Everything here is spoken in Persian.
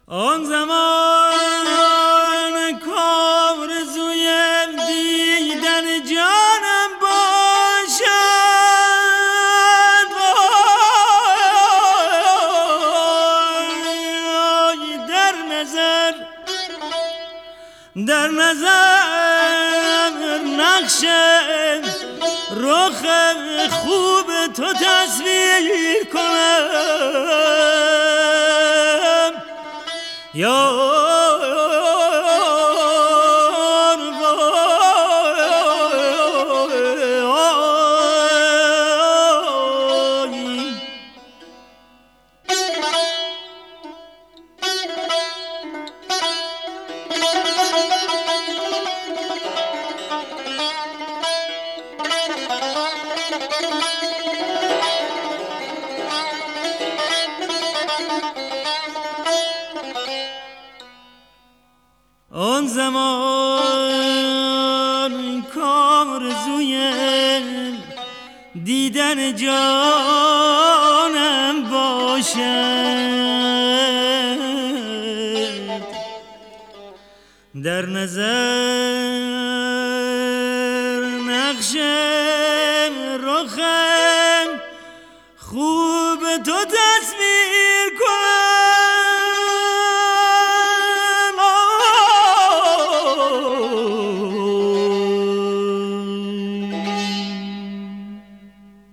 آن زمان کارزوی دیدن جانم باشد، در نظر نقش رخ خوب تو تصویر کنم یا آن زمان کارزوی دیدن جانم باشد، در نظر نقش رخ خوب تو تصویر